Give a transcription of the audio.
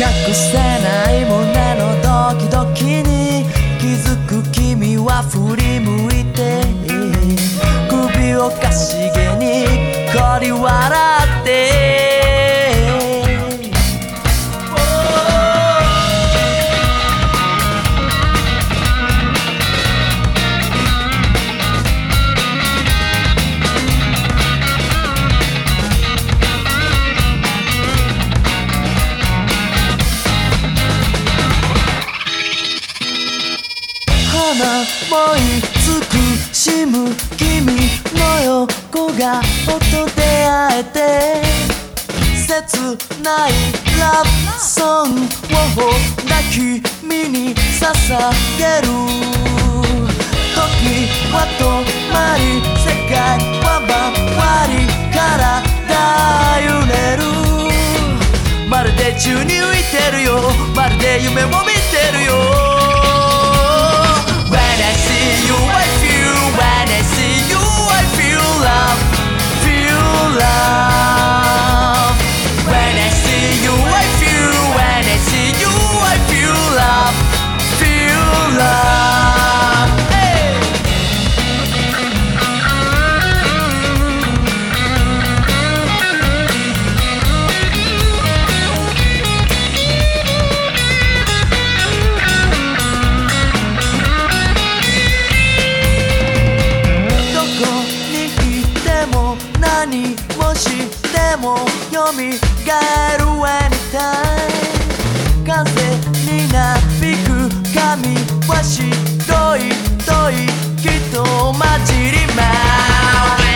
隠せない胸のドキドキに気づく君は振り向いて首をかしげにこり笑って思い尽くしむ君の横顔と出会えて切ないラブソングを抱き身に捧げる時は止まり世界は回り体揺れるまるで宙に浮いてるよまるで夢を見てるよ何をしても蘇る Anytime 風になびく髪は白いと息と混じります